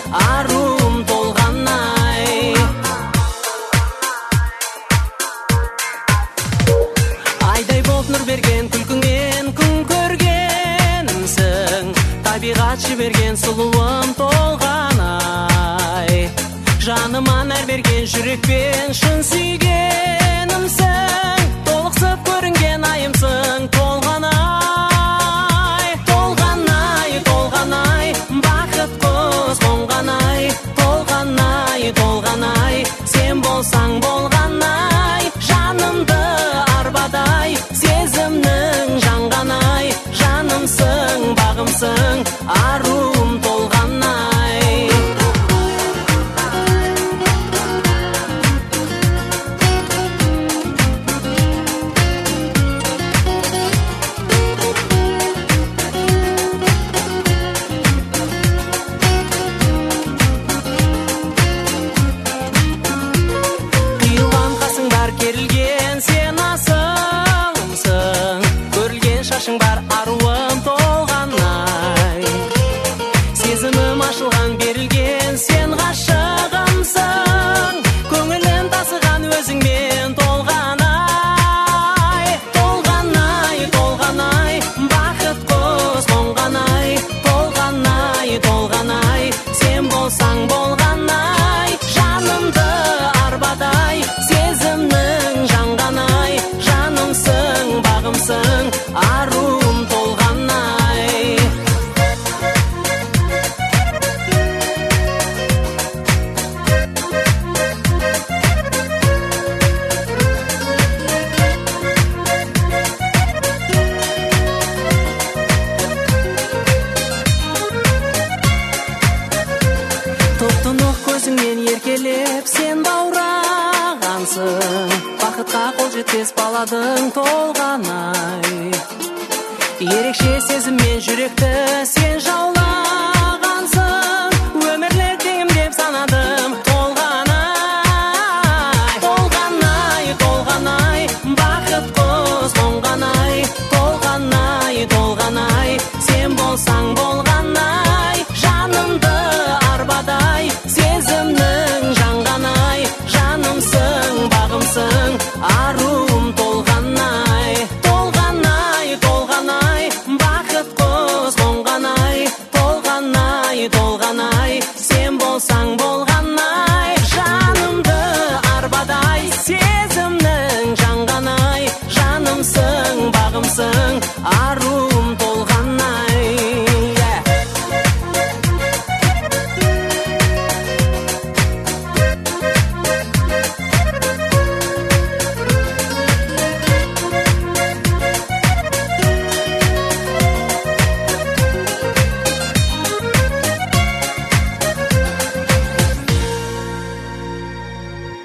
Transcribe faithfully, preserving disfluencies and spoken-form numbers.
арум толған ай. Айдай боп нұр берген күлкіңнен күн көргенімсің, табиғат жіберген сұлуым толған ай. Жаныма нәр берген жүрекпен шын сүйгенімсің, толықсып көрінген айымсың толған ай. Толған ай, толған ай, бақыт құс қонған ай. Толған ай, толған ай, сен болсаң болған ай. Жанымды арбадай, сезімнің жанған ай. Жанымсың, бағымсың, арум толған ай. Қиылған қасың бар, керілген сен асылымсың, көрілген шашың бар, аруым толған ай. Сезімім ашылған, берілген сен ғашығымсың, көңілім тасыған өзіңмен толған ай. Толған ай, толған ай, бақыт құс қонған ай. Толған ай, толған ай, сен болсаң болған ай. Жанымды арбадай, сезімнің жанған ай. Жанымсың, бағымсың, арум толған ай. Топ-тұнық көзіңмен еркелеп сен баурағансың, бақытқа қол жетпес баладың толған ай. Ерекше сезіммен жүректі сен жаулағансың,